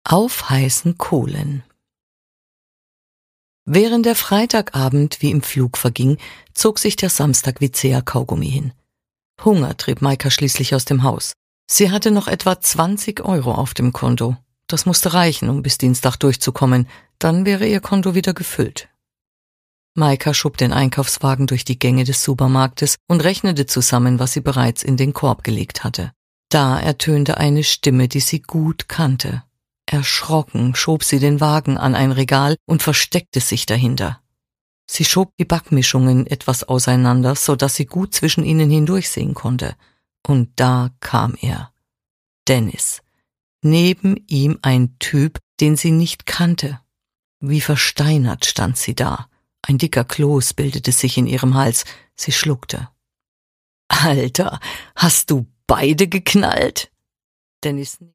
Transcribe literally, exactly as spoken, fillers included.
Auf heißen Kohlen. Während der Freitagabend wie im Flug verging, zog sich der Samstag wie zäher Kaugummi hin. Hunger trieb Maika schließlich aus dem Haus. Sie hatte noch etwa zwanzig Euro auf dem Konto. Das musste reichen, um bis Dienstag durchzukommen. Dann wäre ihr Konto wieder gefüllt. Maika schob den Einkaufswagen durch die Gänge des Supermarktes und rechnete zusammen, was sie bereits in den Korb gelegt hatte. Da ertönte eine Stimme, die sie gut kannte. Erschrocken schob sie den Wagen an ein Regal und versteckte sich dahinter. Sie schob die Backmischungen etwas auseinander, so dass sie gut zwischen ihnen hindurchsehen konnte. Und da kam er. Dennis. Neben ihm ein Typ, den sie nicht kannte. Wie versteinert stand sie da. Ein dicker Kloß bildete sich in ihrem Hals. Sie schluckte. »Alter, hast du beide geknallt?« Dennis